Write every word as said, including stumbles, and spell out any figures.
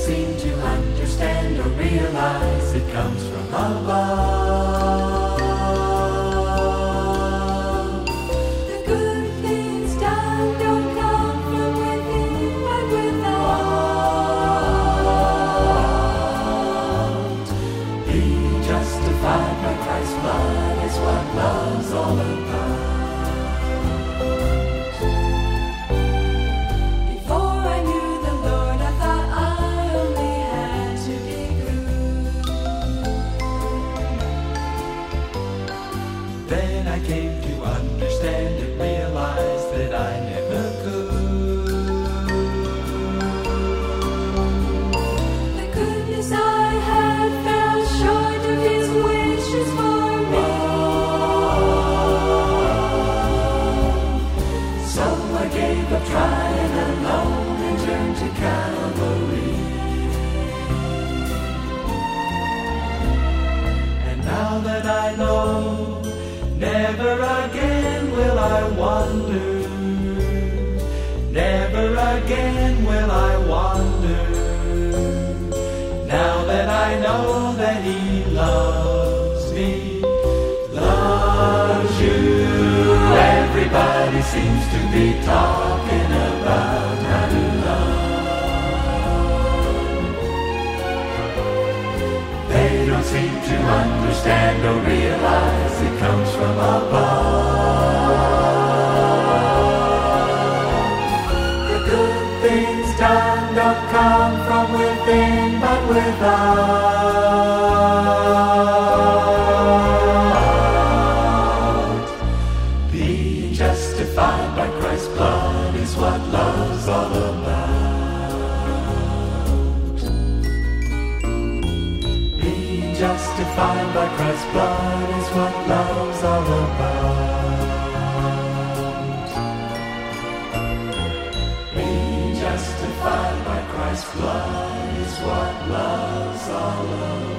seem to understand or realize it comes from above. The good things done don't come from within, but without. Being justified by Christ's blood is what love's all about. Before I knew the Lord, I thought I only had to be good. Then I came to understand and realize that I never could. The goodness I had fell short of His wishes for me. So I gave up trying alone and turned to Calvary. And now that I know, never again will I wander. Never again will I wander. Now that I know that He loves me, loves you. Everybody seems to be talking about how to love. They don't seem to understand or realize it comes from above. The good things done don't come from within, but without. Being justified by Christ's blood is what love's all about. Being justified by Christ's blood is what love's all about. Being justified by Christ's blood is what love's all about.